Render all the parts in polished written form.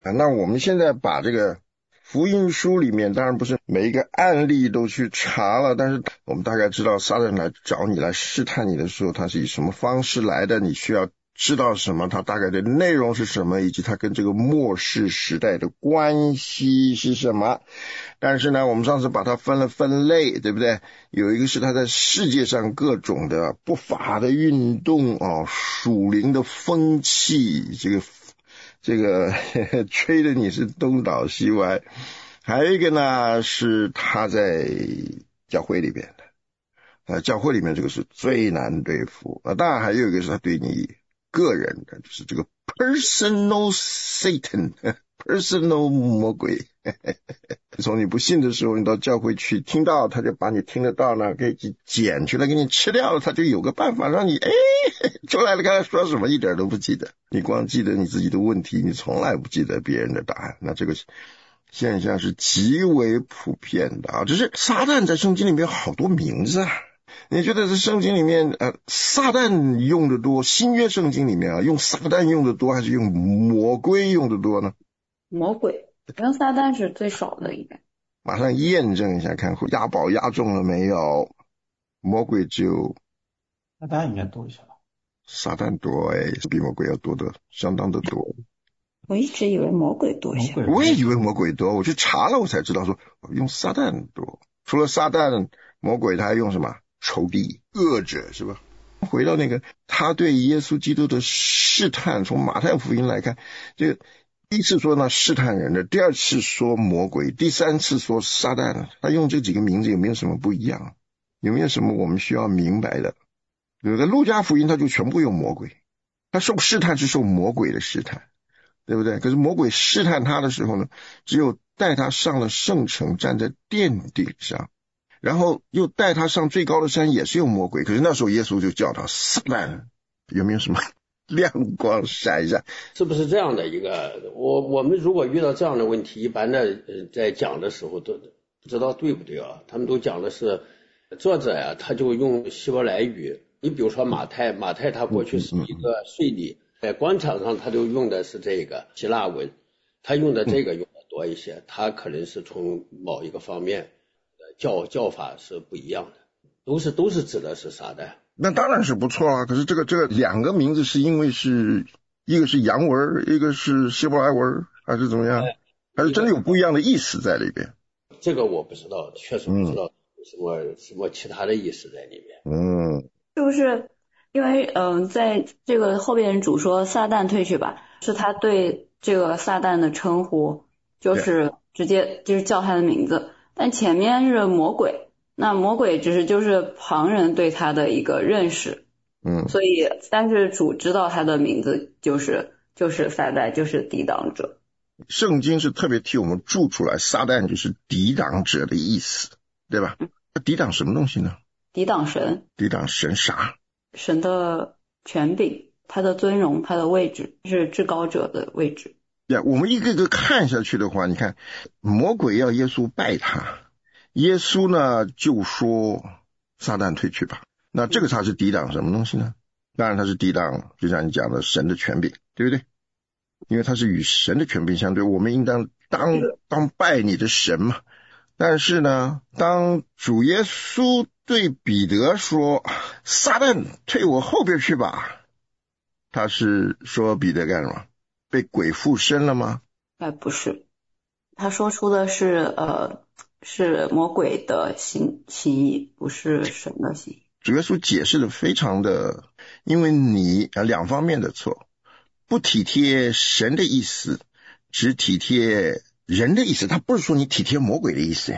那我们现在把这个福音书里面，当然不是每一个案例都去查了，但是我们大概知道撒旦来找你来试探你的时候，他是以什么方式来的，你需要知道什么，它大概的内容是什么，以及它跟这个末世时代的关系是什么。但是呢，我们上次把它分了分类，对不对？有一个是它在世界上各种的不法的运动属灵的风气，这个吹的你是东倒西歪。还有一个呢是他在教会里边的，教会里面这个是最难对付。当然还有一个是他对你个人的，就是这个 personal Satan personal 魔鬼从你不信的时候，你到教会去听到，他就把你听得到呢给你捡去了，给你吃掉了，他就有个办法让你出来了，刚才说什么一点都不记得，你光记得你自己的问题，你从来不记得别人的答案。那这个现象是极为普遍的只是撒旦在圣经里面有好多名字你觉得在圣经里面撒旦用的多，新约圣经里面用撒旦用的多，还是用魔鬼用的多呢？ 魔鬼，用撒旦是最少的应该。 马上验证一下看押宝押中了没有。魔鬼只有撒旦应该多一些吧？ 撒旦多比魔鬼要多的相当的多。 我一直以为魔鬼多一些。 我也以为魔鬼多，我去查了我才知道说用撒旦多。除了撒旦魔鬼他还用什么？仇敌恶者是吧？回到那个他对耶稣基督的试探，从马太福音来看，这个第一次说呢试探人的，第二次说魔鬼，第三次说撒旦，他用这几个名字有没有什么不一样？有没有什么我们需要明白的？有的路加福音他就全部用魔鬼，他受试探是受魔鬼的试探，对不对？可是魔鬼试探他的时候呢，只有带他上了圣城，站在殿顶上，然后又带他上最高的山，也是用魔鬼。可是那时候耶稣就叫他撒旦，有没有什么亮光闪一下？ 是不是这样的一个？我们如果遇到这样的问题，一般的在讲的时候都不知道对不对啊？他们都讲的是作者呀，他就用希伯来语。你比如说马太他过去是一个税吏，在官场上他就用的是这个希腊文，他用的这个用的多一些，他可能是从某一个方面叫法是不一样的，都是指的是撒旦。 那当然是不错啊，可是这个两个名字是因为是一个是洋文，一个是希伯来文，还是怎么样？还是真的有不一样的意思在里边？ 这个我不知道，确实不知道什么其他的意思在里面。 就是因为在这个后边主说撒旦退去吧，是他对这个撒旦的称呼，就是直接就是叫他的名字，但前面是魔鬼，那魔鬼就是旁人对他的一个认识，所以但是主知道他的名字就是撒旦，就是抵挡者。 圣经是特别替我们注出来，撒旦就是抵挡者的意思，对吧？抵挡什么东西呢？ 抵挡神。 抵挡神啥？ 神的权柄，他的尊荣，他的位置，是至高者的位置。 我们一个个看下去的话，你看魔鬼要耶稣拜他，耶稣呢就说撒旦退去吧。那这个他是抵挡什么东西呢？当然他是抵挡就像你讲的神的权柄，对不对？因为他是与神的权柄相对，我们应当拜你的神嘛。但是呢，当主耶稣对彼得说撒旦退我后边去吧，他是说彼得干什么？被鬼附身了吗？ 不是，他说出的是魔鬼的心意，不是神的心意。 主耶稣解释的非常的，因为你两方面的错，不体贴神的意思，只体贴人的意思，他不是说你体贴魔鬼的意思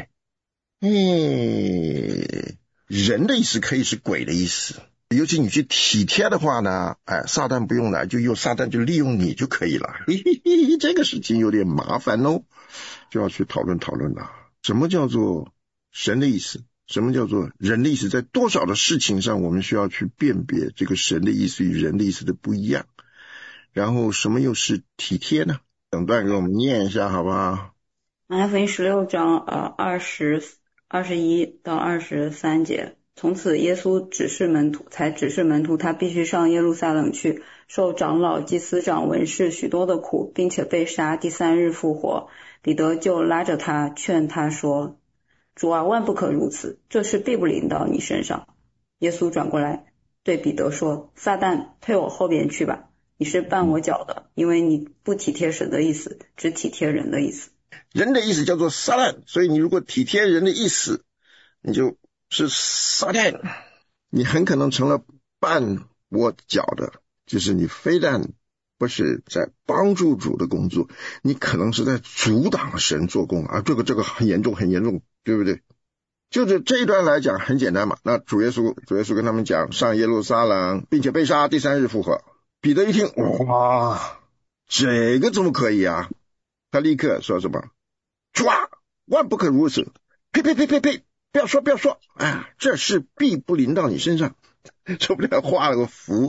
人的意思可以是鬼的意思，尤其你去体贴的话呢，撒旦不用来，就用撒旦就利用你就可以了。这个事情有点麻烦就要去讨论了。什么叫做神的意思？什么叫做人的意思？在多少的事情上我们需要去辨别这个神的意思与人的意思的不一样，然后什么又是体贴呢？整段给我们念一下好不好？ 马太福音16章21到23节。 从此耶稣指示门徒他必须上耶路撒冷去，受长老、祭司长、文士许多的苦，并且被杀，第3日复活。彼得就拉着他劝他说，主啊，万不可如此，这事必不临到你身上。耶稣转过来对彼得说，撒旦，退我后边去吧，你是绊我脚的，因为你不体贴神的意思，只体贴人的意思。 人的意思叫做撒旦，所以你如果体贴人的意思，你就是撒旦，你很可能成了绊我脚的，就是你非但不是在帮助主的工作，你可能是在阻挡神做工啊，这个很严重，对不对？就是这一段来讲很简单嘛。那主耶稣跟他们讲上耶路撒冷，并且被杀，第3日复活。彼得一听，哇，这个怎么可以啊？他立刻说什么？主啊，万不可如此！呸！不要说！啊，这事必不临到你身上。说不定画了个符。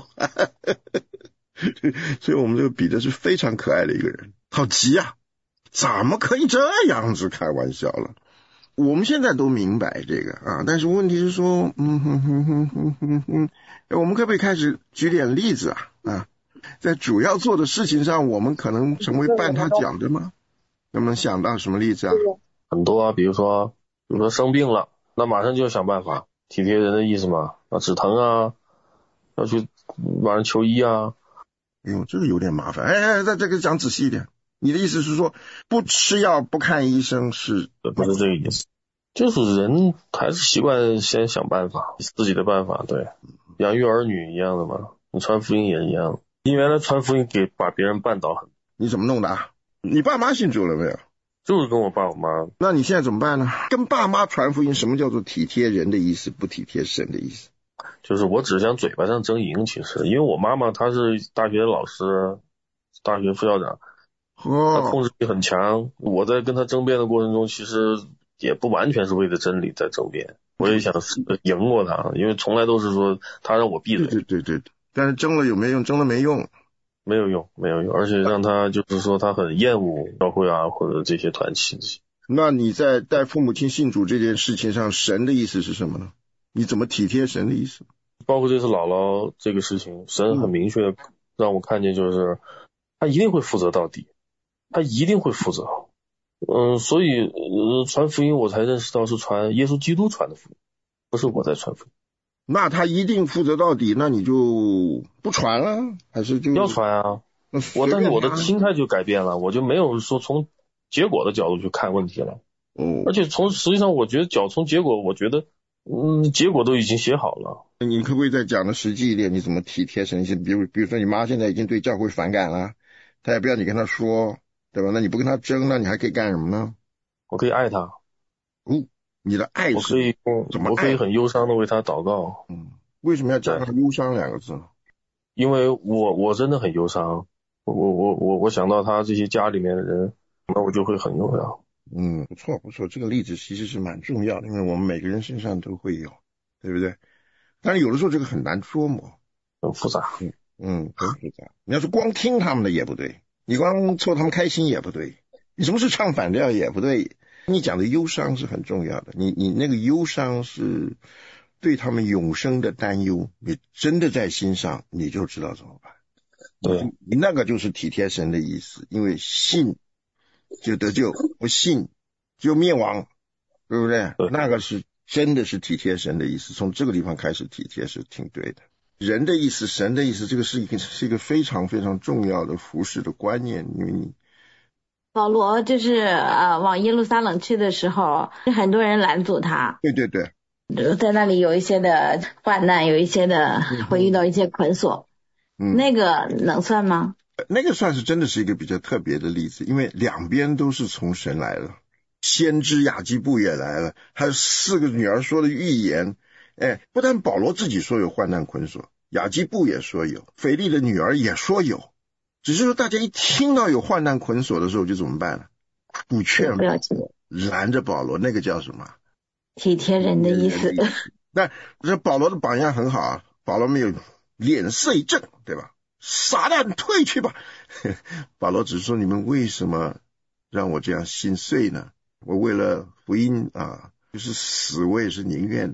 所以我们这个彼得是非常可爱的一个人，好急啊！怎么可以这样子开玩笑了？我们现在都明白这个啊，但是问题是说，我们可不可以开始举点例子啊？在主要做的事情上，我们可能成为绊他脚的吗？能不能想到什么例子啊？ 很多啊，比如说生病了，那马上就要想办法体贴人的意思嘛，要止疼啊，要去帮人求医啊。 哎呦，这个有点麻烦。在这个讲仔细一点。你的意思是说，不吃药不看医生是？ 不是这个意思，就是人还是习惯先想办法，自己的办法，对，养育儿女一样的嘛，你传福音也一样。你原来传福音把别人绊倒很。 你怎么弄的啊？你爸妈信主了没有？ 就是跟我爸我妈。 那你现在怎么办呢？跟爸妈传福音，什么叫做体贴人的意思，不体贴神的意思？ 就是我只想嘴巴上争赢，其实因为我妈妈她是大学老师，大学副校长，她控制力很强。我在跟她争辩的过程中，其实也不完全是为了真理在争辩，我也想赢过她，因为从来都是说她让我闭嘴。 对，但是争了有没有用？争了没用。 没有用，而且让他就是说他很厌恶教会啊或者这些团体。 那你在带父母亲信主这件事情上，神的意思是什么呢？你怎么体贴神的意思？ 包括这次姥姥这个事情，神很明确让我看见，就是他一定会负责到底，他一定会负责。所以传福音我才认识到是传耶稣基督传的福音，不是我在传福音。 那他一定负责到底，那你就不传了，还是就要传啊？但是我的心态就改变了，我就没有说从结果的角度去看问题了。而且实际上我觉得从结果，我觉得结果都已经写好了。 你可不可以再讲的实际一点？你怎么体贴神性？比如说你妈现在已经对教会反感了，她也不要你跟她说，对吧？那你不跟她争，那你还可以干什么呢？ 我可以爱她。 你的爱是怎么爱？ 我可以很忧伤的为她祷告。 为什么要加上忧伤2个字？ 因为我真的很忧伤，我想到他这些家里面的人，那我就会很忧伤。 不错，这个例子其实是蛮重要的，因为我们每个人身上都会有，对不对？但是有的时候这个很难捉摸， 很复杂。 很复杂。你要是光听他们的也不对，你光凑他们开心也不对，你什么是唱反调也不对。你讲的忧伤是很重要的，你那个忧伤是对他们永生的担忧，你真的在心上，你就知道怎么办。 对， 你那个就是体贴神的意思，因为信就得救，不信就灭亡，对不对？那个是真的是体贴神的意思，从这个地方开始体贴是挺对的。人的意思，神的意思，这个是一个非常非常重要的服事的观念，因为你保罗就是往耶路撒冷去的时候，很多人拦阻他。 对， 在那里有一些的患难，有一些的会遇到一些捆锁。那个能算吗？ 那个算是真的是一个比较特别的例子，因为两边都是从神来了，先知雅基布也来了，还有4个女儿说的预言。不但保罗自己说有患难捆锁，雅基布也说有，腓利的女儿也说有，只是说大家一听到有患难捆锁的时候就怎么办呢？不劝拦着保罗，那个叫什么？ 体贴人的意思。 但这保罗的榜样很好啊，保罗没有脸色一正，对吧？撒旦退去吧。保罗只说你们为什么让我这样心碎呢？我为了福音就是死我也是宁愿的。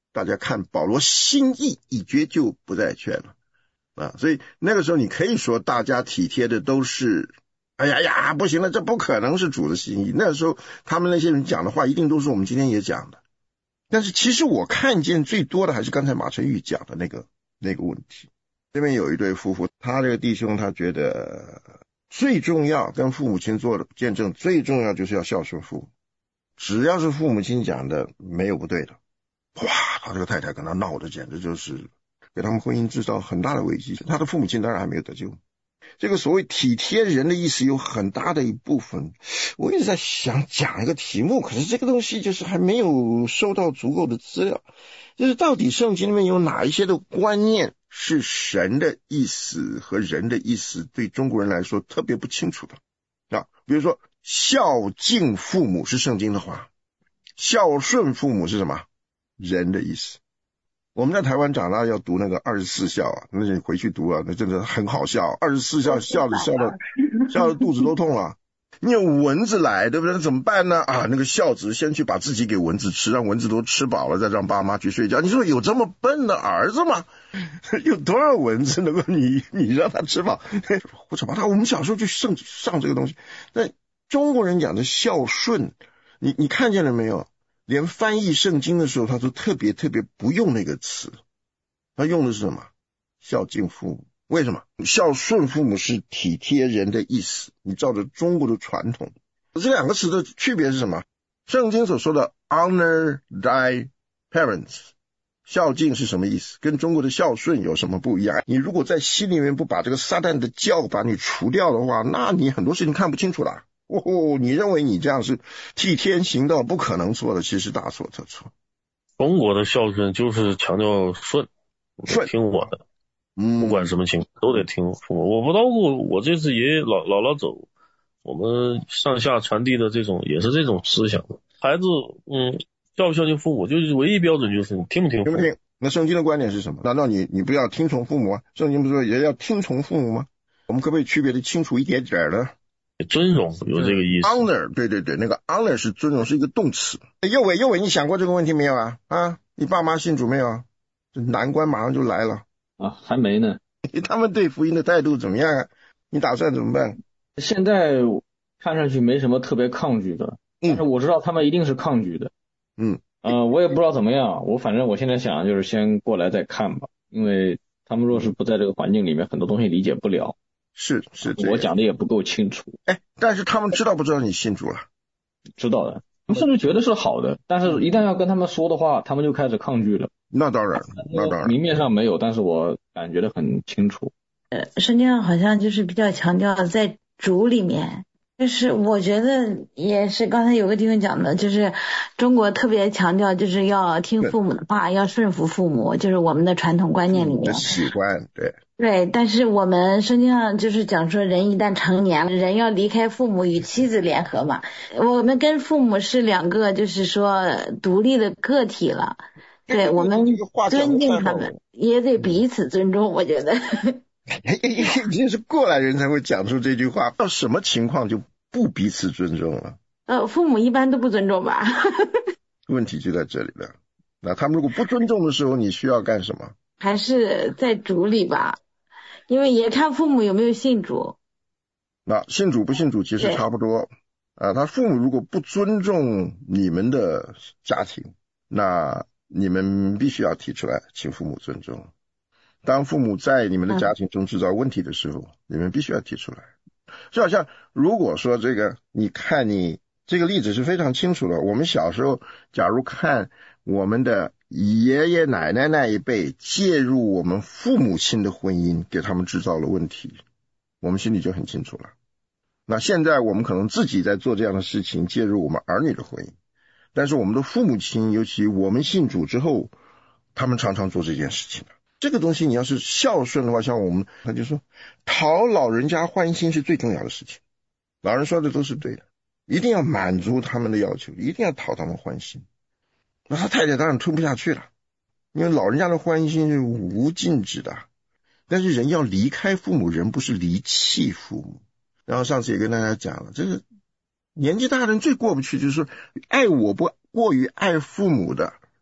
大家看保罗心意已决，就不再劝了所以那个时候你可以说大家体贴的都是哎呀不行了，这不可能是主的心意。那个时候他们那些人讲的话一定都是我们今天也讲的。但是其实我看见最多的还是刚才马晨玉讲的那个问题。这边有一对夫妇，他这个弟兄他觉得最重要跟父母亲做的见证，最重要就是要孝顺父母，只要是父母亲讲的没有不对的。哇，他这个太太跟他闹的简直就是给他们婚姻制造很大的危机。他的父母亲当然还没有得救。这个所谓体贴人的意思有很大的一部分，我一直在想讲一个题目，可是这个东西就是还没有收到足够的资料，就是到底圣经里面有哪一些的观念是神的意思和人的意思对中国人来说特别不清楚的比如说孝敬父母是圣经的话，孝顺父母是什么？人的意思。我们在台湾长大要读那个24孝那你回去读那真的很好笑，24孝笑的肚子都痛了。你有蚊子来，对不对？那怎么办呢？那个孝子先去把自己给蚊子吃，让蚊子都吃饱了，再让爸妈去睡觉。你说有这么笨的儿子吗？有多少蚊子能够你让他吃饱？我怎么我们小时候就上这个东西。但中国人讲的孝顺，你看见了没有？连翻译圣经的时候他都特别不用那个词，他用的是什么？孝敬父母。为什么？孝顺父母是体贴人的意思，你照着中国的传统。这两个词的区别是什么？圣经所说的 honor thy parents， 孝敬是什么意思？跟中国的孝顺有什么不一样？你如果在心里面不把这个撒旦的教把你除掉的话，那你很多事情看不清楚了。你认为你这样是替天行道，不可能错的，其实大错特错。 中国的孝顺就是强调顺，听我的，不管什么情况都得听父母。我不包括我这次爷爷姥姥走，我们上下传递的这种也是这种思想。孩子孝不孝敬父母，就是唯一标准就是你听不听父母。 听不听？那圣经的观点是什么？难道你不要听从父母啊？圣经不是说也要听从父母吗？我们可不可以区别的清楚一点点呢？ 尊荣有这个意思。 honor， 对，那个 honor 是尊荣，是一个动词。右伟，你想过这个问题没有你爸妈信主没有？这难关马上就来了还没呢。 他们对福音的态度怎么样你打算怎么办？ 现在看上去没什么特别抗拒的，但是我知道他们一定是抗拒的。我也不知道怎么样，反正我现在想就是先过来再看吧，因为他们若是不在这个环境里面，很多东西理解不了。 是我讲的也不够清楚。 但是他们知道不知道你信主了？ 知道的，他们甚至觉得是好的，但是一旦要跟他们说的话，他们就开始抗拒了。 那当然， 明面上没有，但是我感觉得很清楚。 圣经上好像就是比较强调在主里面，就是我觉得也是刚才有个弟兄讲的，就是中国特别强调就是要听父母的话，要顺服父母，就是我们的传统观念里面喜欢。 对，但是我们圣经上就是讲说人一旦成年了，人要离开父母与妻子联合嘛，我们跟父母是两个就是说独立的个体了。对，我们尊敬他们也得彼此尊重，我觉得这是过来人才会讲出这句话。到什么情况就不彼此尊重了？ 父母一般都不尊重吧问题就在这里了。那他们如果不尊重的时候，你需要干什么？ 还是在主里吧，因为也看父母有没有信主。 那信主不信主其实差不多他父母如果不尊重你们的家庭，那你们必须要提出来请父母尊重。当父母在你们的家庭中制造问题的时候，你们必须要提出来。就好像如果说这个，你看你这个例子是非常清楚的。我们小时候假如看我们的爷爷奶奶那一辈介入我们父母亲的婚姻，给他们制造了问题，我们心里就很清楚了。那现在我们可能自己在做这样的事情，介入我们儿女的婚姻，但是我们的父母亲，尤其我们信主之后，他们常常做这件事情。这个东西你要是孝顺的话，像我们他就说讨老人家欢心是最重要的事情，老人说的都是对的，一定要满足他们的要求，一定要讨他们欢心。那他太太当然吞不下去了，因为老人家的欢心是无尽止的。但是人要离开父母，人不是离弃父母。然后上次也跟大家讲了，这个年纪大的人最过不去就是说爱我不过于爱父母的，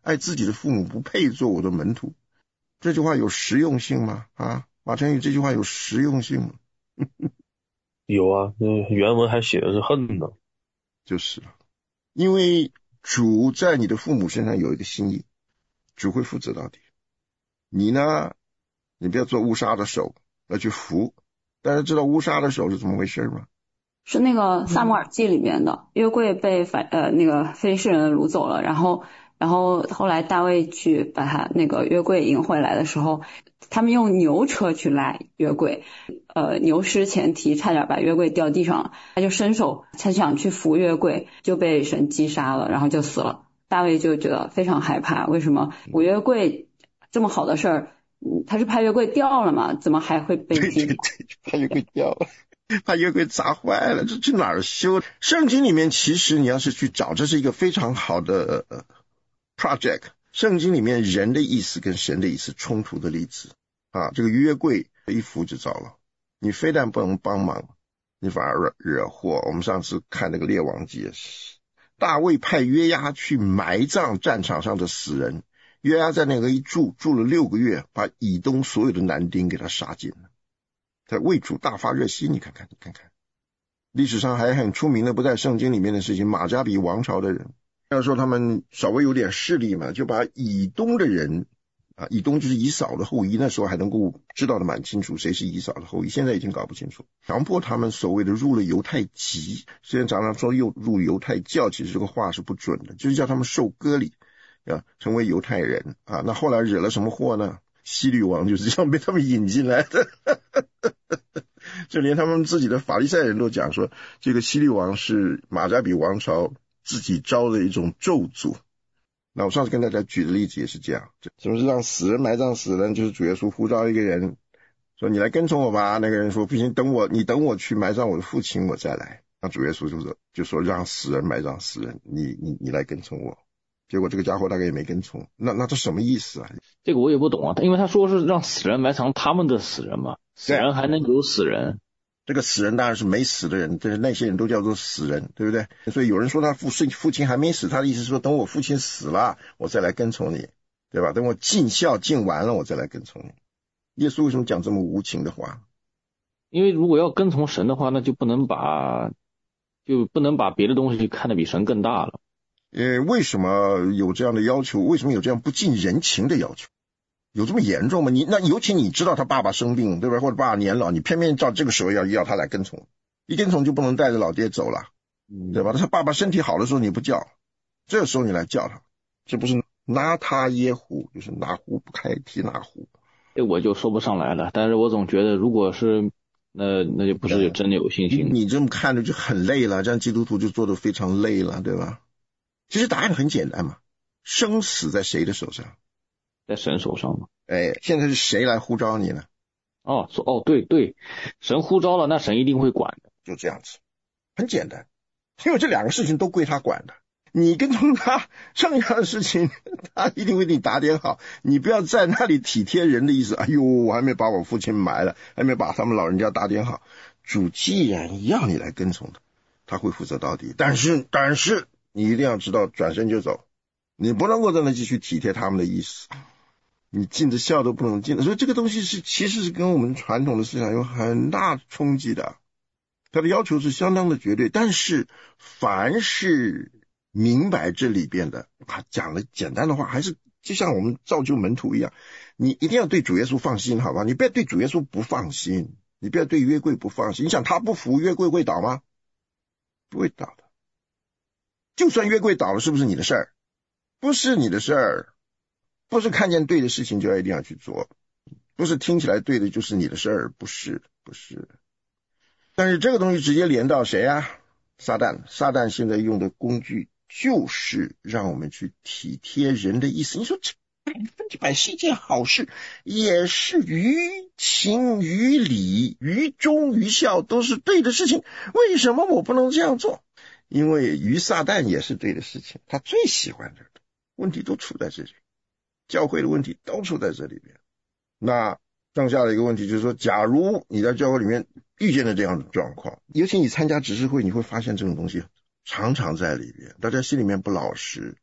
爱自己的父母不配做我的门徒。这句话有实用性吗？马成宇这句话有实用性吗？ 有啊，原文还写的是恨呢。 就是了，因为主在你的父母身上有一个心意，主会负责到底。你呢，你不要做乌纱的手，要去扶。大家知道乌纱的手是怎么回事吗？ 是那个撒母耳记里面的，约柜被那个非利士人掳走了，然后后来大卫去把他那个约柜迎回来的时候，他们用牛车去拉约柜，牛失前蹄，差点把约柜掉地上了，他就伸手他想去扶约柜，就被神击杀了，然后就死了。大卫就觉得非常害怕，为什么扶约柜这么好的事儿，他是怕约柜掉了嘛，怎么还会被击？ 对，怕约柜掉了，怕约柜砸坏了，这去哪儿修？圣经里面其实你要是去找，这是一个非常好的project。圣经里面人的意思跟神的意思冲突的例子这个约柜一扶就糟了，你非但不能帮忙，你反而惹祸。我们上次看那个列王记也是，大卫派约押去埋葬战场上的死人，约押在那个一住了6个月，把以东所有的男丁给他杀尽了。他为主大发热心，你看看。历史上还很出名的不在圣经里面的事情，马加比王朝的人，要说他们稍微有点势力嘛，就把以东的人以东就是以扫的后裔，那时候还能够知道的蛮清楚谁是以扫的后裔，现在已经搞不清楚，强迫他们所谓的入了犹太籍，虽然常常说又入犹太教，其实这个话是不准的，就是叫他们受割礼成为犹太人那后来惹了什么祸呢？希律王就是这样被他们引进来的就连他们自己的法利赛人都讲说，这个希律王是马加比王朝自己招的一种咒诅。那我上次跟大家举的例子也是这样，什么是让死人埋葬死人，就是主耶稣呼召一个人说你来跟从我吧，那个人说不行，你等我去埋葬我的父亲我再来。那主耶稣就说让死人埋葬死人，你来跟从我。结果这个家伙大概也没跟从，那这什么意思啊？ 这个我也不懂因为他说是让死人埋藏他们的死人嘛，死人还能有死人？ 这个死人当然是没死的人，但是那些人都叫做死人，对不对？所以有人说他父亲还没死，他的意思是说等我父亲死了我再来跟从你，对吧？等我尽孝尽完了我再来跟从你。耶稣为什么讲这么无情的话？ 因为如果要跟从神的话，那就不能把别的东西看得比神更大了。 为什么有这样的要求？为什么有这样不近人情的要求？有这么严重吗？那尤其你知道他爸爸生病，对吧？或者爸爸年老，你偏偏照这个时候要他来跟从，一跟从就不能带着老爹走了，对吧？他爸爸身体好的时候你不叫，这时候你来叫他，这不是拿他噎胡，就是拿壶不开提拿壶。 我就说不上来了，但是我总觉得如果是那就不是真的有信心。 你这么看着就很累了，这样基督徒就做得非常累了，对吧？其实答案很简单嘛，生死在谁的手上？ 在神手上嘛。 现在是谁来呼召你呢？ 对，神呼召了，那神一定会管的。 就这样子，很简单，因为这两个事情都归他管的。你跟从他，剩下的事情他一定会给你打点好。你不要在那里体贴人的意思，哎呦，我还没把我父亲埋了，还没把他们老人家打点好。主既然要你来跟从他，他会负责到底。但是你一定要知道，转身就走，你不能够在那继续体贴他们的意思，你尽着孝都不能尽。所以这个东西其实是跟我们传统的思想有很大冲击的。他的要求是相当的绝对，但是凡是明白这里边的，讲了简单的话，还是就像我们造就门徒一样，你一定要对主耶稣放心，好吧？你不要对主耶稣不放心，你不要对约柜不放心。你想他不服，约柜会倒吗？不会倒的。就算约柜倒了，是不是你的事儿？不是你的事儿。不是看见对的事情就一定要去做，不是听起来对的就是你的事儿，不是。但是这个东西直接连到谁啊？撒旦现在用的工具就是让我们去体贴人的意思。你说这100%是一件好事，也是于情于理于忠于孝都是对的事情，为什么我不能这样做？因为于撒旦也是对的事情，他最喜欢这个，问题都出在这里，教会的问题都出在这里边。那剩下的一个问题就是说，假如你在教会里面遇见了这样的状况，尤其你参加执事会，你会发现这种东西常常在里边，大家心里面不老实，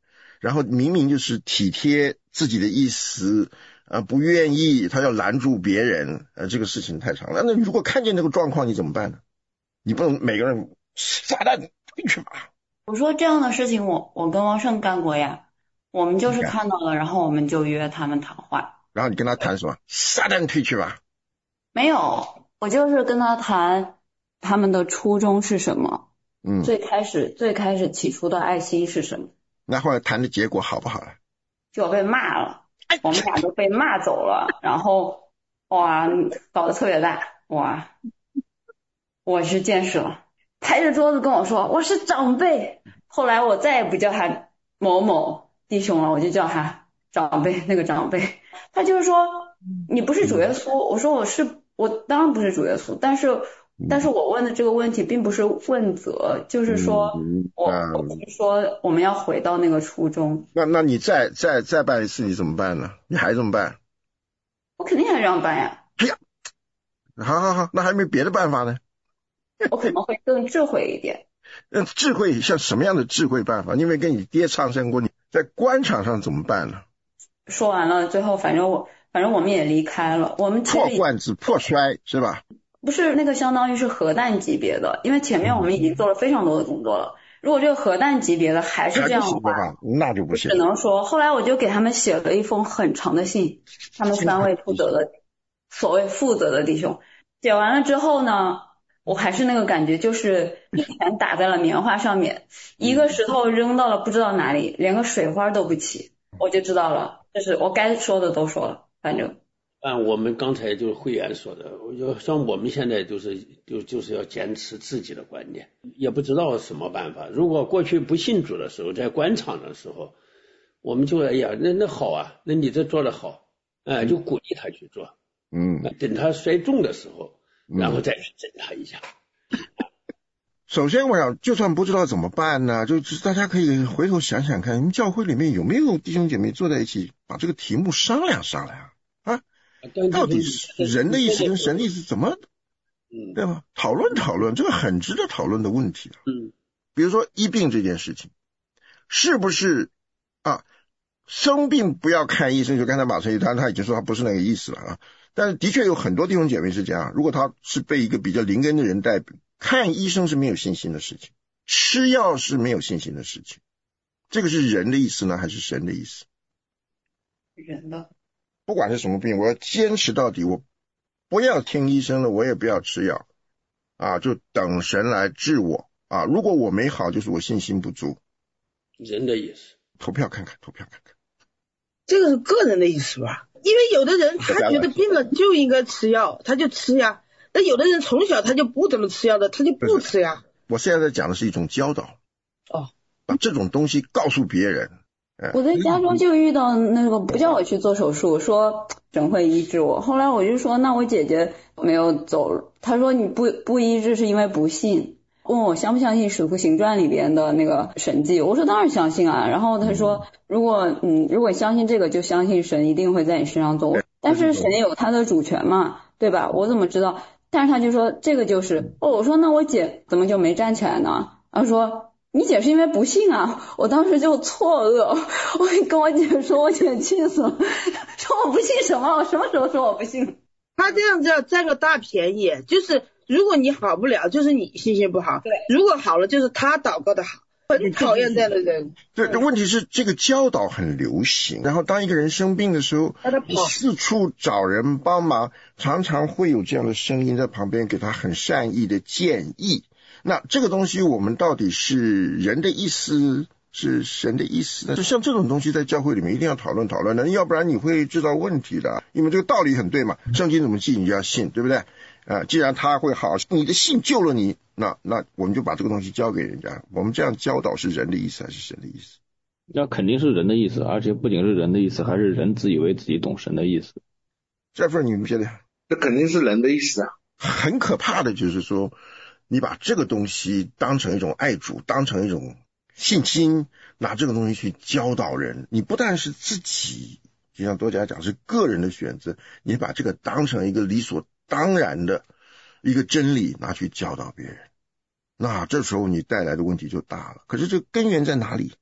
然后明明就是体贴自己的意思，不愿意，他要拦住别人，这个事情太长了。那如果看见这个状况，你怎么办呢？你不能每个人撒旦退去吧。 我说这样的事情我跟汪胜干过呀，我们就是看到了，然后我们就约他们谈话。然后你跟他谈什么？撒旦退去吧。 没有，我就是跟他谈他们的初衷是什么，最开始起初的爱心是什么。 那后来谈的结果好不好了？ 就被骂了，我们俩都被骂走了，然后哇搞得特别大，哇，我是见识了，拍着桌子跟我说我是长辈。后来我再也不叫他某某弟兄了，我就叫他长辈，那个长辈。他就是说你不是主耶稣，我说我当然不是主耶稣，但是我问的这个问题并不是问责，就是说我是说我们要回到那个初衷。 那你再办一次你怎么办呢？你还怎么办？ 我肯定还这样办呀。 哎呀，好，那还没别的办法呢？ 我可能会更智慧一点。 智慧像什么样的智慧办法？因为跟你爹上升过，你在官场上怎么办呢？ 说完了，最后反正我们也离开了。我们破罐子破摔是吧？ 不是，那个相当于是核弹级别的，因为前面我们已经做了非常多的工作了。如果这个核弹级别的还是这样的话， 那就不行。 只能说，后来我就给他们写了一封很长的信，他们3位所谓负责的弟兄，写完了之后呢，我还是那个感觉，就是一拳打在了棉花上面，一个石头扔到了不知道哪里，连个水花都不起，我就知道了，就是我该说的都说了，反正。 按我们刚才就是慧媛说的，我就像我们现在就是要坚持自己的观念，也不知道什么办法。如果过去不信主的时候，在官场的时候，我们就哎呀，那好啊，那你这做得好，就鼓励他去做，等他摔重的时候，然后再去整他一下。 首先我想，就算不知道怎么办呢，就是大家可以回头想想看，你们教会里面有没有弟兄姐妹坐在一起，把这个题目商量商量啊？到底是人的意思跟神的意思怎么，对吧？讨论讨论，这个很值得讨论的问题。比如说医病这件事情，是不是生病不要看医生？就刚才马成一他已经说他不是那个意思了啊。但是的确有很多弟兄姐妹是这样，如果他是被一个比较灵根的人带，看医生是没有信心的事情，吃药是没有信心的事情。这个是人的意思呢，还是神的意思？ 人的。 不管是什么病，我要坚持到底，我不要听医生了，我也不要吃药就等神来治我如果我没好，就是我信心不足。 人的意思， 投票看看。 这个是个人的意思吧？因为有的人他觉得病了就应该吃药，他就吃呀。那有的人从小他就不怎么吃药的，他就不吃呀。 我现在讲的是一种教导把这种东西告诉别人。 我在加州就遇到那个不叫我去做手术，说神会医治我。后来我就说那我姐姐没有走，她说你不医治是因为不信，问我相不相信使徒行传里边的那个神迹，我说当然相信啊。然后她说如果相信这个，就相信神一定会在你身上做，但是神有他的主权嘛，对吧？我怎么知道？但是他就说这个就是我说那我姐怎么就没站起来呢？他说你姐是因为不信啊。我当时就错愕，我跟我姐说，我姐气死了，说我不信什么？我什么时候说我不信？ 他这样子要占个大便宜，就是如果你好不了，就是你信心不好；对，如果好了，就是他祷告的好。很讨厌这样的人。 对，问题是这个教导很流行，然后当一个人生病的时候，四处找人帮忙，常常会有这样的声音在旁边给他很善意的建议。那这个东西我们到底是人的意思是神的意思呢？就像这种东西在教会里面一定要讨论讨论的，要不然你会制造问题的。因为这个道理很对嘛，圣经怎么记你就要信，对不对？既然他会好，你的信救了你，那我们就把这个东西交给人家。我们这样教导是人的意思还是神的意思？ 那肯定是人的意思，而且不仅是人的意思，还是人自以为自己懂神的意思。 这份你们觉得？ 这肯定是人的意思啊。 很可怕的就是说，你把这个东西当成一种爱主，当成一种信心，拿这个东西去教导人，你不但是自己，就像多加讲是个人的选择，你把这个当成一个理所当然的一个真理拿去教导别人，那这时候你带来的问题就大了。可是这根源在哪里？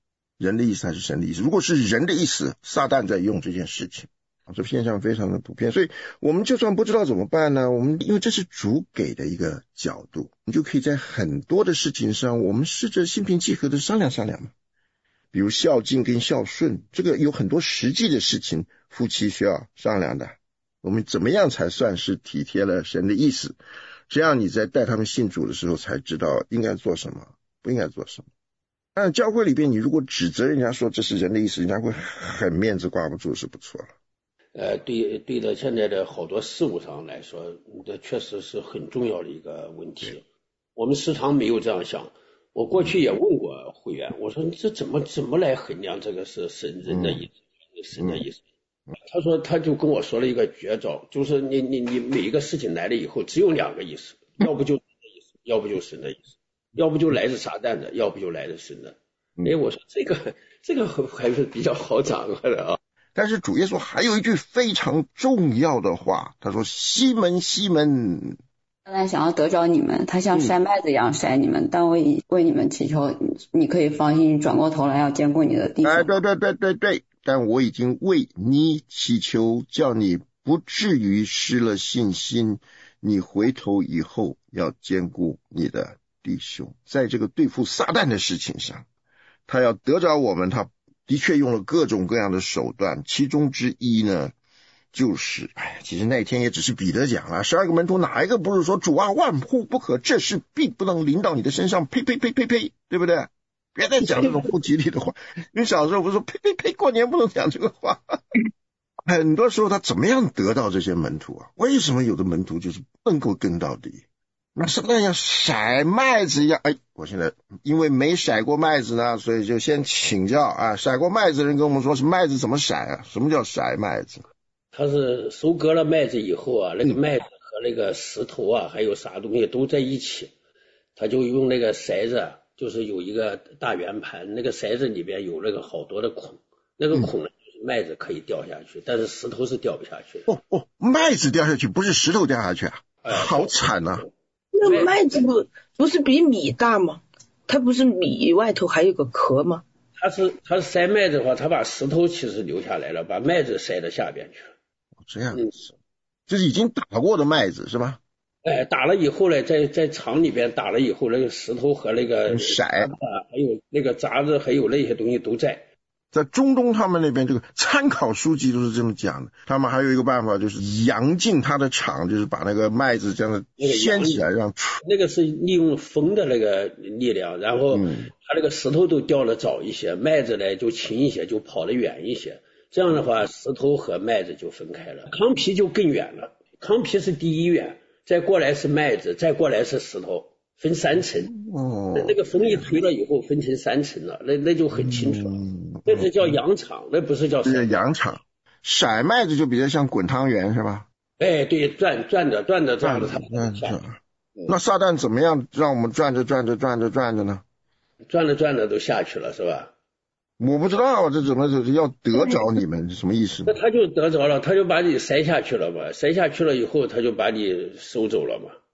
人的意思还是神的意思？如果是人的意思，撒旦在用这件事情，这现象非常的普遍。所以我们就算不知道怎么办呢，我们因为这是主给的一个角度，你就可以在很多的事情上，我们试着心平气和的商量商量嘛。比如孝敬跟孝顺，这个有很多实际的事情，夫妻需要商量的。我们怎么样才算是体贴了神的意思？这样你在带他们信主的时候才知道应该做什么，不应该做什么。但教会里边，你如果指责人家说这是人的意思，人家会很面子挂不住，是不错了。 对的，现在的好多事物上来说，这确实是很重要的一个问题。我们时常没有这样想。我过去也问过会员，我说这怎么来衡量这个是神人的意思，神的意思？他就跟我说了一个绝招，就是你每一个事情来了以后，只有两个意思，要不就神的意思，要不就神的意思，要不就来自撒旦的，要不就来自神的。我说这个还是比较好掌握的啊。 但是主耶稣还有一句非常重要的话，他说：“西门，西门。” 撒旦想要得着你们，他像筛麦子一样筛你们，但为你们祈求，你可以放心，转过头来要兼顾你的弟兄。 对，但我已经为你祈求，叫你不至于失了信心，你回头以后要兼顾你的弟兄。在这个对付撒旦的事情上，他要得着我们，他的确用了各种各样的手段，其中之一呢就是其实那一天也只是彼得讲了，12个门徒哪一个不是说主啊，万户不可，这事并不能临到你的身上，呸，对不对？别再讲这种不吉利的话。你小时候不是说呸，过年不能讲这个话。很多时候他怎么样得到这些门徒啊？为什么有的门徒就是不能够跟到底？那撒旦像筛麦子一样，我现在因为没筛过麦子呢，所以就先请教啊，筛过麦子的人跟我们说是麦子怎么筛啊？什么叫筛麦子？ 他是收割了麦子以后啊，那个麦子和那个石头啊，还有啥东西都在一起，他就用那个筛子，就是有一个大圆盘，那个筛子里边有那个好多的孔，那个孔呢就是麦子可以掉下去，但是石头是掉不下去的。 麦子掉下去，不是石头掉下去啊？好惨啊！ 那麦子不是比米大吗？它不是米外头还有个壳吗？ 他是筛麦子的话，他把石头其实留下来了，把麦子筛到下边去了。 这样子，这是已经打过的麦子是吧？ 打了以后呢，在厂里边打了以后，那个石头和那个筛还有那个杂质，还有那些东西都在。 在中东他们那边这个参考书籍都是这么讲的，他们还有一个办法就是扬进它的场，就是把那个麦子这样的掀起来，让那个是利用风的那个力量，然后它那个石头都掉得早一些，麦子呢就轻一些，就跑得远一些，这样的话石头和麦子就分开了，糠皮就更远了，糠皮是第一远，再过来是麦子，再过来是石头，分3层。那个风一吹了以后分成3层了，那就很清楚了。那是叫扬场，那不是叫筛。 扬场，筛麦子就比较像滚汤圆是吧？ 对，转着它。 那撒旦怎么样让我们转着呢？ 转着都下去了是吧？ 我不知道这怎么要得着你们是什么意思？ 那他就得着了，他就把你筛下去了嘛，筛下去了以后他就把你收走了嘛。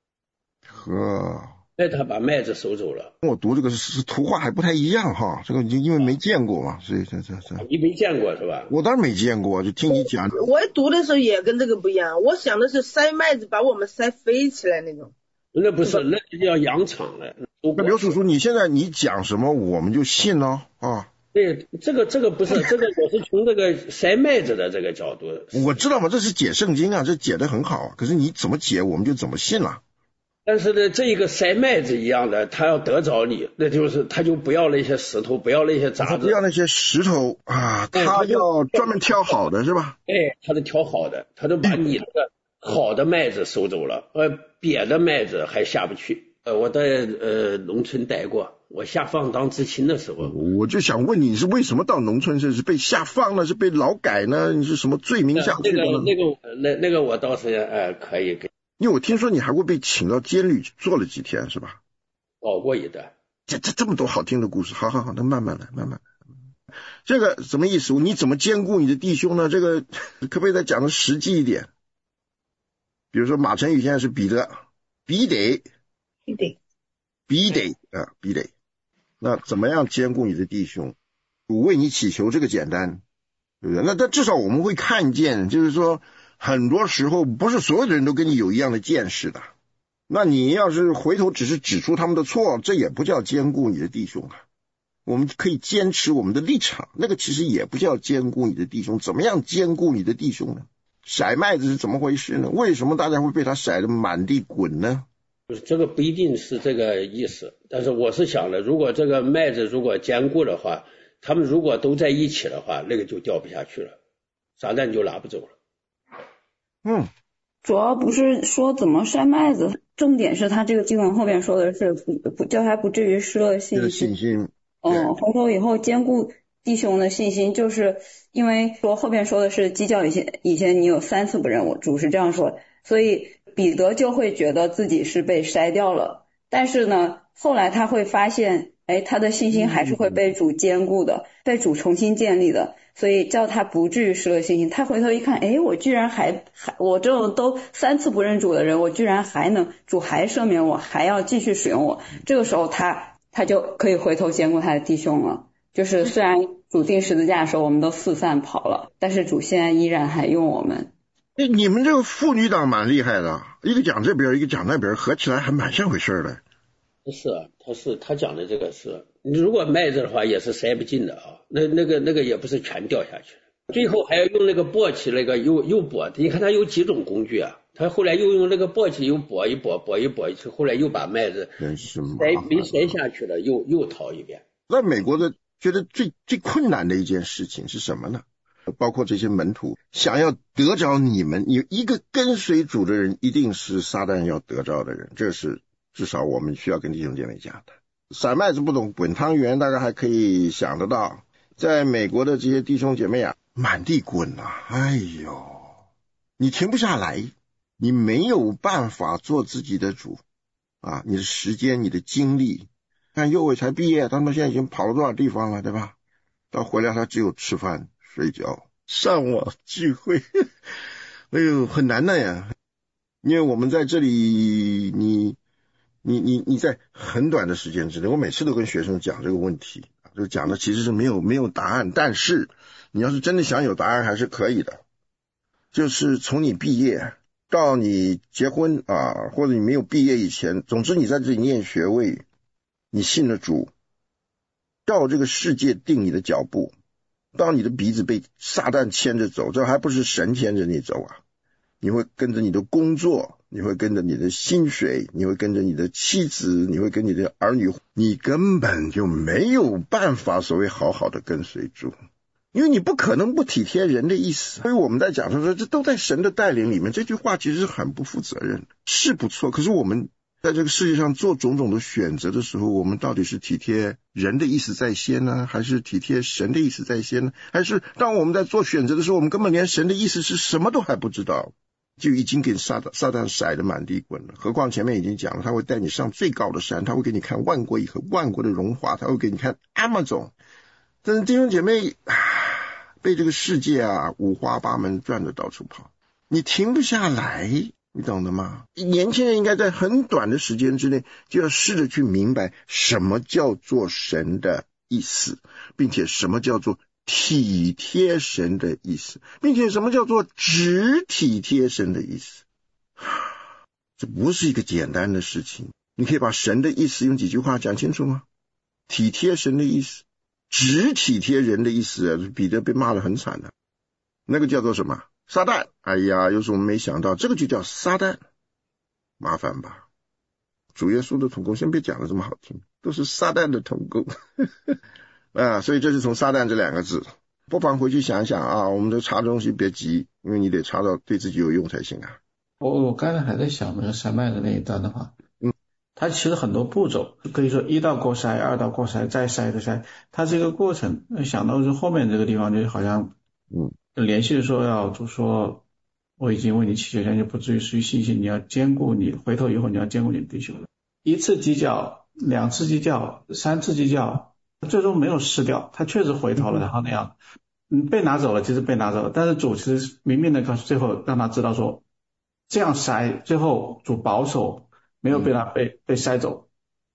他把麦子收走了。 我读这个是图画还不太一样哈，这个因为没见过嘛，所以这你没见过是吧？ 我当然没见过，就听你讲。 我读的时候也跟这个不一样，我想的是筛麦子把我们筛飞起来那种。 那不是，那就叫扬场了。 那刘叔叔，你现在你讲什么我们就信了啊？ 对，这个不是这个，我是从这个筛麦子的这个角度。 我知道嘛，这是解圣经啊，这解得很好，可是你怎么解我们就怎么信了。 但是呢，这一个筛麦子一样的，他要得着你，那就是他就不要那些石头，不要那些杂质， 不要那些石头啊，他要专门挑好的是吧？ 他是挑好的，他就把你那个好的麦子收走了，瘪的麦子还下不去。我在农村待过，我下放当知青的时候， 我就想问你是为什么到农村？是被下放了，是被劳改呢？你是什么罪名下去的呢？ 那个我倒是可以给。 因为我听说你还会被请到监狱坐了几天是吧？ 熬过一段。 这么多好听的故事，好，那慢慢来。这个什么意思？你怎么兼顾你的弟兄呢？这个可不可以再讲的实际一点？比如说马晨宇现在是彼得，必得，那怎么样兼顾你的弟兄？ 主为你祈求这个简单，对不对？那至少我们会看见，就是说很多时候不是所有的人都跟你有一样的见识的。那你要是回头只是指出他们的错，这也不叫兼顾你的弟兄啊。我们可以坚持我们的立场，那个其实也不叫兼顾你的弟兄。怎么样兼顾你的弟兄呢？甩麦子是怎么回事呢？为什么大家会被他甩得满地滚呢？ 这个不一定是这个意思，但是我是想的，如果这个麦子如果坚固的话，他们如果都在一起的话，那个就掉不下去了，撒旦就拿不走了。 主要不是说怎么筛麦子，重点是他这个经文后面说的是不叫他不至于失了信心。回头以后兼顾弟兄的信心，就是因为说后面说的是鸡叫以前你有3次不认我，主是这样说，所以彼得就会觉得自己是被筛掉了。但是呢，后来他会发现，他的信心还是会被主兼顾的，被主重新建立的，所以叫他不至于失了信心。他回头一看，我居然我这种都3次不认主的人，我居然主还赦免我，还要继续使用我。这个时候他就可以回头兼顾他的弟兄了。就是虽然主钉十字架的时候我们都四散跑了，但是主现在依然还用我们。 你们这个妇女党蛮厉害的，一个讲这边一个讲那边，合起来还蛮像回事的。 他讲的这个是，你如果麦子的话也是塞不进的啊，那个也不是全掉下去的，最后还要用那个簸箕那个又簸，你看他有几种工具啊，他后来又用那个簸箕又簸一簸，后来又把麦子没塞下去了，又淘一遍。 在美国的觉得最困难的一件事情是什么呢？包括这些门徒想要得着你们，有一个跟随主的人一定是撒旦要得着的人，这是至少我们需要跟弟兄姐妹讲的。甩麦子不懂滚汤圆，大家还可以想得到，在美国的这些弟兄姐妹啊，满地滚啊，你停不下来，你没有办法做自己的主啊！你的时间，你的精力，看幼伟才毕业，他们现在已经跑了多少地方了，对吧？到回来他只有吃饭、睡觉、上网聚会，很难的呀。因为我们在这里，你在很短的时间之内，我每次都跟学生讲这个问题，就讲的其实是没有答案，但是你要是真的想有答案还是可以的。就是从你毕业到你结婚啊，或者你没有毕业以前，总之你在这里念学位，你信了主，到这个世界定你的脚步，当你的鼻子被撒旦牵着走，这还不是神牵着你走啊，你会跟着你的工作，你会跟着你的薪水，你会跟着你的妻子，你会跟你的儿女，你根本就没有办法所谓好好的跟随主，因为你不可能不体贴人的意思。所以我们在讲说这都在神的带领里面，这句话其实是很不负责任，是不错，可是我们在这个世界上做种种的选择的时候，我们到底是体贴人的意思在先呢，还是体贴神的意思在先呢？还是当我们在做选择的时候，我们根本连神的意思是什么都还不知道，就已经给撒旦甩得满地滚了。何况前面已经讲了，他会带你上最高的山，他会给你看万国以和万国的荣华，他会给你看Amazon。但是弟兄姐妹被这个世界五花八门转得到处跑，你停不下来，你懂得吗？年轻人应该在很短的时间之内就要试着去明白什么叫做神的意思，并且什么叫做体贴神的意思，并且什么叫做只体贴神的意思。这不是一个简单的事情，你可以把神的意思用几句话讲清楚吗？体贴神的意思，只体贴人的意思，彼得被骂得很惨的，那个叫做什么？撒旦。有时候我们没想到这个就叫撒旦，麻烦吧。主耶稣的同工先别讲得这么好听，都是撒旦的同工所以这是从撒旦这2个字，不妨回去想一想我们的查东西别急，因为你得查到对自己有用才行啊。 我刚才还在想那个筛麦的那一段的话，它其实很多步骤，可以说1道过筛，2道过筛，再筛的筛，它这个过程想到是后面这个地方就好像连续的说要主说我已经为你祈求，就不至于失去信心，你要兼顾你回头以后你要兼顾你的弟兄，1次鸡叫，2次鸡叫，3次鸡叫，最终没有失掉，他确实回头了，然后那样被拿走了，其实被拿走了，但是主其实明明的告诉最后让他知道说这样筛，最后主保守没有被他被筛走，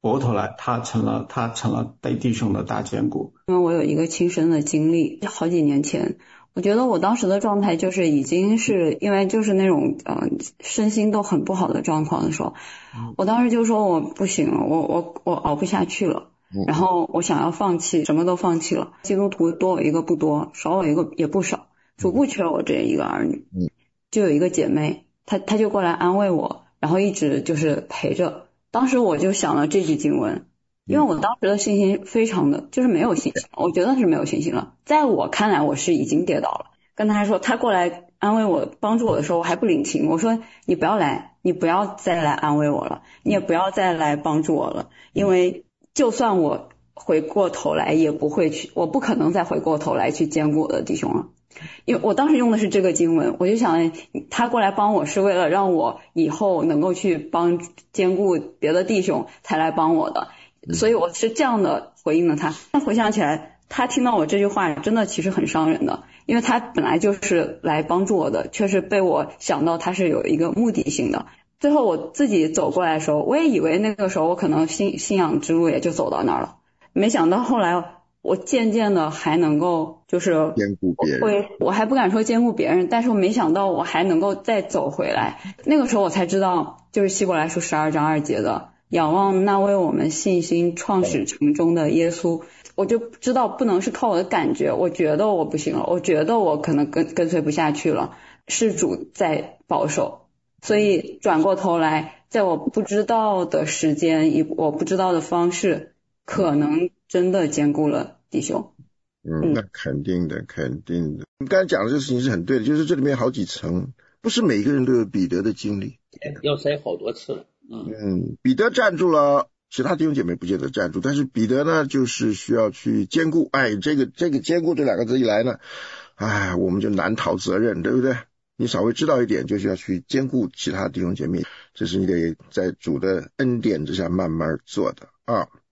过头来他成了对弟兄的大坚固。 因为我有一个亲身的经历，好几年前，我觉得我当时的状态就是已经是因为就是那种身心都很不好的状况的时候，我当时就说我不行了，我熬不下去了，然后我想要放弃，什么都放弃了。基督徒多我一个不多，少我一个也不少，主不缺我这一个儿女。就有一个姐妹，她就过来安慰我，然后一直就是陪着。当时我就想了这句经文，因为我当时的信心非常的就是没有信心，我觉得是没有信心了。在我看来我是已经跌倒了。跟她说，她过来安慰我帮助我的时候我还不领情，我说你不要来，你不要再来安慰我了，你也不要再来帮助我了，因为就算我回过头来也不会去，我不可能再回过头来去兼顾我的弟兄了。因为我当时用的是这个经文，我就想他过来帮我是为了让我以后能够去兼顾别的弟兄才来帮我的，所以我是这样的回应了他。但回想起来，他听到我这句话真的其实很伤人的，因为他本来就是来帮助我的，却是被我想到他是有一个目的性的。最后我自己走过来的时候，我也以为那个时候我可能信仰之路也就走到那儿了，没想到后来我渐渐的还能够就是兼顾别人， 我还不敢说兼顾别人，但是我没想到我还能够再走回来。那个时候我才知道，就是希伯来书12章2节的仰望那为我们信心创始成终的耶稣，我就知道不能是靠我的感觉，我觉得我不行了，我觉得我可能跟随不下去了，是主在保守。所以转过头来，在我不知道的时间，以我不知道的方式，可能真的兼顾了弟兄。 那肯定的。你刚才讲的这个事情是很对的，就是这里面好几层，不是每个人都有彼得的经历， 要塞好多次了。 彼得站住了，其他弟兄姐妹不见得站住，但是彼得呢，就是需要去兼顾。这个兼顾这两个字一来呢，我们就难逃责任，对不对？你稍微知道一点，就是要去兼顾其他弟兄姐妹，这是你得在主的恩典之下慢慢做的啊。